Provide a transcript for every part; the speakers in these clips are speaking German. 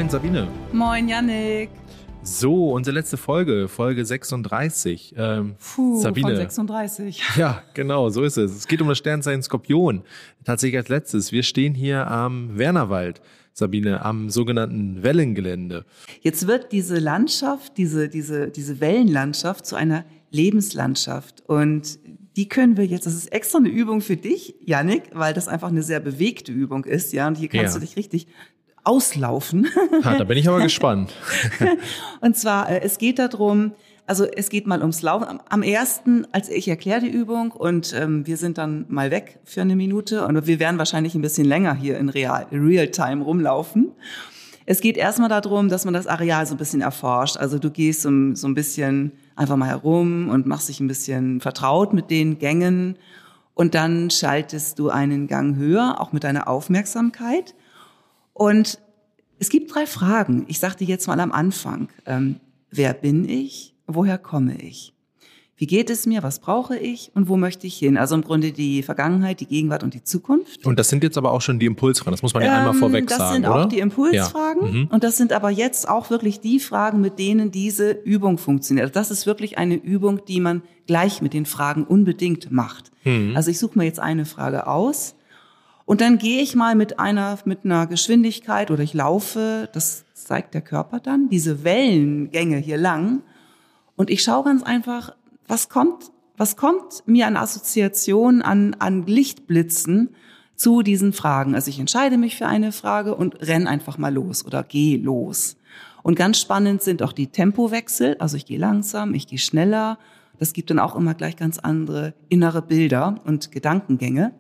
Sabine. Moin Jannik. So, unsere letzte Folge 36. Sabine. Von 36. Ja, genau, so ist es. Es geht um das Sternzeichen Skorpion. Tatsächlich als letztes. Wir stehen hier am Wernerwald, Sabine, am sogenannten Wellengelände. Jetzt wird diese Landschaft, diese Wellenlandschaft zu einer Lebenslandschaft. Und die können wir jetzt, das ist extra eine Übung für dich, Jannik, weil das einfach eine sehr bewegte Übung ist, ja. Und hier kannst du dich richtig auslaufen. Da bin ich aber gespannt. Und zwar, es geht darum, also es geht mal ums Laufen. Am ersten, als ich erkläre die Übung und wir sind dann mal weg für eine Minute und wir werden wahrscheinlich ein bisschen länger hier in Real-Time rumlaufen. Es geht erstmal darum, dass man das Areal so ein bisschen erforscht. Also du gehst so ein bisschen einfach mal herum und machst dich ein bisschen vertraut mit den Gängen und dann schaltest du einen Gang höher, auch mit deiner Aufmerksamkeit. Und es gibt 3 Fragen. Ich sagte jetzt mal am Anfang. Wer bin ich? Woher komme ich? Wie geht es mir? Was brauche ich? Und wo möchte ich hin? Also im Grunde die Vergangenheit, die Gegenwart und die Zukunft. Und das sind jetzt aber auch schon die Impulsfragen. Das muss man ja einmal vorweg sagen, oder? Das sind auch die Impulsfragen. Ja. Und das sind aber jetzt auch wirklich die Fragen, mit denen diese Übung funktioniert. Also das ist wirklich eine Übung, die man gleich mit den Fragen unbedingt macht. Also ich suche mir jetzt eine Frage aus. Und dann gehe ich mal mit einer Geschwindigkeit oder ich laufe, das zeigt der Körper dann, diese Wellengänge hier lang. Und ich schaue ganz einfach, was kommt mir an Assoziationen, an Lichtblitzen zu diesen Fragen. Also ich entscheide mich für eine Frage und renn einfach mal los oder gehe los. Und ganz spannend sind auch die Tempowechsel. Also ich gehe langsam, ich gehe schneller. Das gibt dann auch immer gleich ganz andere innere Bilder und Gedankengänge.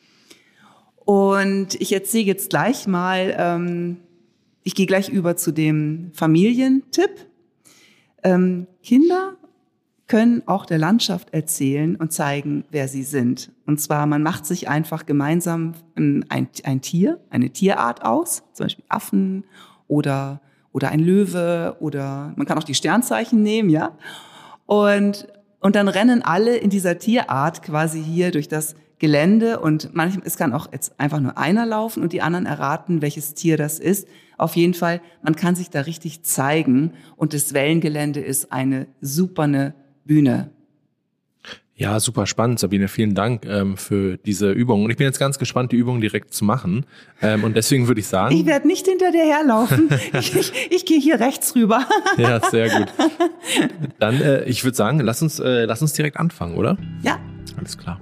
Und ich erzähle jetzt gleich mal, ich gehe gleich über zu dem Familientipp. Kinder können auch der Landschaft erzählen und zeigen, wer sie sind. Und zwar, man macht sich einfach gemeinsam ein Tier, eine Tierart aus, zum Beispiel Affen oder ein Löwe oder man kann auch die Sternzeichen nehmen, ja. Und dann rennen alle in dieser Tierart quasi hier durch das Gelände und manchmal, es kann auch jetzt einfach nur einer laufen und die anderen erraten, welches Tier das ist. Auf jeden Fall, man kann sich da richtig zeigen und das Wellengelände ist eine super Bühne. Ja, super spannend, Sabine. Vielen Dank für diese Übung. Und ich bin jetzt ganz gespannt, die Übung direkt zu machen. Und deswegen würde ich sagen... Ich werde nicht hinter dir herlaufen. Ich gehe hier rechts rüber. Ja, sehr gut. Dann, ich würde sagen, lass uns direkt anfangen, oder? Ja. Alles klar.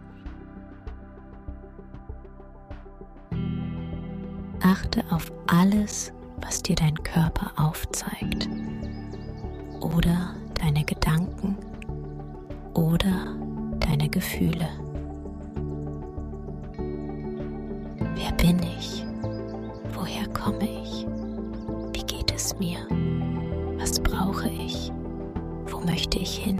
Achte auf alles, was dir dein Körper aufzeigt. Oder deine Gedanken. Oder deine Gefühle. Wer bin ich? Woher komme ich? Wie geht es mir? Was brauche ich? Wo möchte ich hin?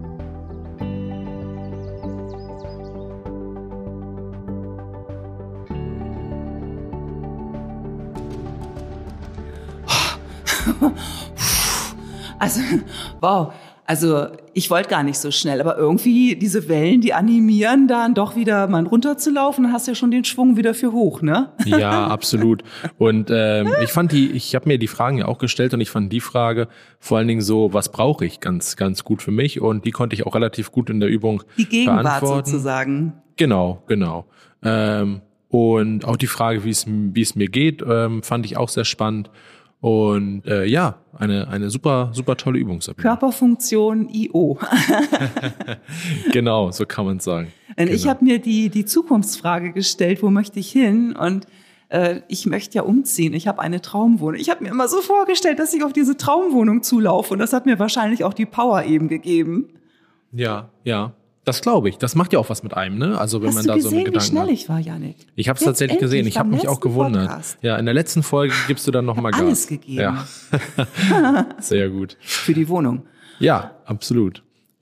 Also, wow. Also, ich wollte gar nicht so schnell, aber irgendwie diese Wellen, die animieren dann doch wieder mal runterzulaufen, dann hast du ja schon den Schwung wieder für hoch, ne? Ja, absolut. Und ich habe mir die Fragen ja auch gestellt und ich fand die Frage vor allen Dingen so, was brauche ich, ganz, ganz gut für mich und die konnte ich auch relativ gut in der Übung die Gegenwart beantworten. Sozusagen. Genau. Und auch die Frage, wie es mir geht, fand ich auch sehr spannend. Und eine super, super tolle Übung, Sabine. Körperfunktion IO. Genau, so kann man es sagen. Und ich habe mir die Zukunftsfrage gestellt, wo möchte ich hin? Und ich möchte ja umziehen. Ich habe eine Traumwohnung. Ich habe mir immer so vorgestellt, dass ich auf diese Traumwohnung zulaufe. Und das hat mir wahrscheinlich auch die Power eben gegeben. Ja. Das glaube ich. Das macht ja auch was mit einem, ne? Also wenn man da so einen Gedanken hat. Hast du gesehen, wie schnell ich war, Jannik? Ich habe es tatsächlich gesehen. Ich habe mich auch gewundert. Podcast. Ja, in der letzten Folge gibst du dann nochmal Gas. Alles gegeben. Ja. Sehr gut. Für die Wohnung. Ja, absolut.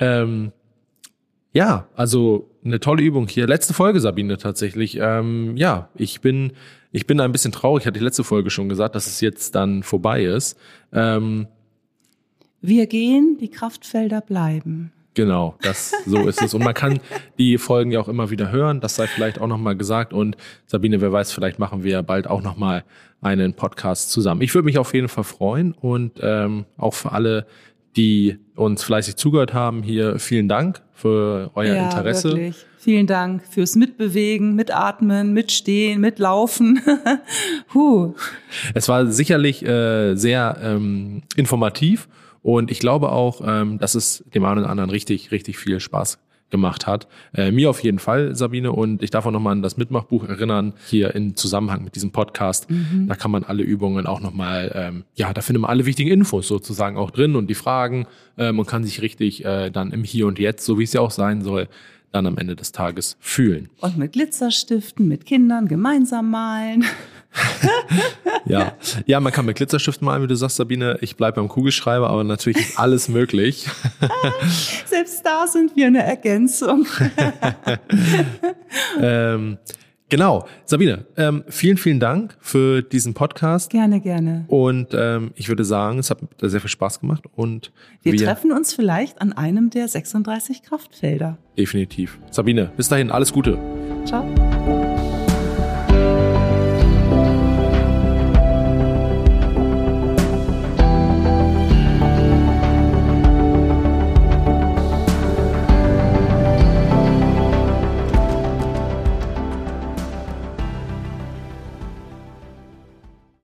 Also eine tolle Übung hier. Letzte Folge, Sabine, tatsächlich. Ich bin ein bisschen traurig. Ich hatte die letzte Folge schon gesagt, dass es jetzt dann vorbei ist. Wir gehen, die Kraftfelder bleiben. Genau, so ist es. Und man kann die Folgen ja auch immer wieder hören. Das sei vielleicht auch nochmal gesagt. Und Sabine, wer weiß, vielleicht machen wir ja bald auch nochmal einen Podcast zusammen. Ich würde mich auf jeden Fall freuen. Und auch für alle, die uns fleißig zugehört haben, hier vielen Dank für euer Interesse. Wirklich. Vielen Dank fürs Mitbewegen, Mitatmen, Mitstehen, Mitlaufen. Es war sicherlich sehr informativ. Und ich glaube auch, dass es dem einen oder anderen richtig, richtig viel Spaß gemacht hat. Mir auf jeden Fall, Sabine. Und ich darf auch nochmal an das Mitmachbuch erinnern, hier in Zusammenhang mit diesem Podcast. Da kann man alle Übungen auch nochmal, da findet man alle wichtigen Infos sozusagen auch drin und die Fragen. Man kann sich richtig dann im Hier und Jetzt, so wie es ja auch sein soll, dann am Ende des Tages fühlen. Und mit Glitzerstiften, mit Kindern gemeinsam malen. Ja, man kann mit Glitzerstiften malen, wie du sagst, Sabine. Ich bleibe beim Kugelschreiber, aber natürlich ist alles möglich. Selbst da sind wir eine Ergänzung. Genau. Sabine, vielen, vielen Dank für diesen Podcast. Gerne, gerne. Und ich würde sagen, es hat sehr viel Spaß gemacht. Und wir treffen uns vielleicht an einem der 36 Kraftfelder. Definitiv. Sabine, bis dahin, alles Gute. Ciao.